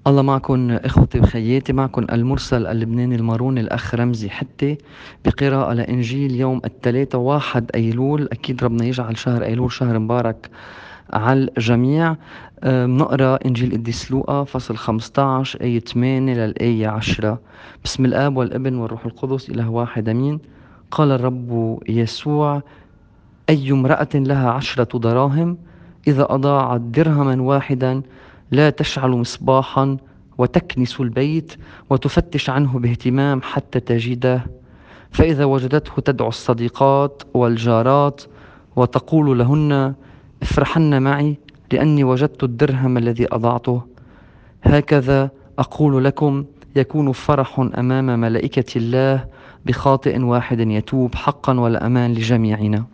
الله معكم إخوتي وخياتي، معكم المرسل اللبناني الماروني الأخ رمزي حتي بقراءة لإنجيل يوم الثلاثاء 1 أيلول. أكيد ربنا يجعل شهر أيلول شهر مبارك على الجميع. بنقرأ إنجيل قديس لوقا فصل 15 آية 8 للآية 10. بسم الآب والابن والروح القدس إله واحد أمين. قال الرب يسوع: أي امرأة لها 10 دراهم إذا أضاعت درهما واحدا لا تشعل مصباحا وتكنس البيت وتفتش عنه باهتمام حتى تجده، فإذا وجدته تدعو الصديقات والجارات وتقول لهن: افرحن معي لأني وجدت الدرهم الذي أضعته. هكذا أقول لكم يكون فرح أمام ملائكة الله بخاطئ واحد يتوب، حقا والأمان لجميعنا.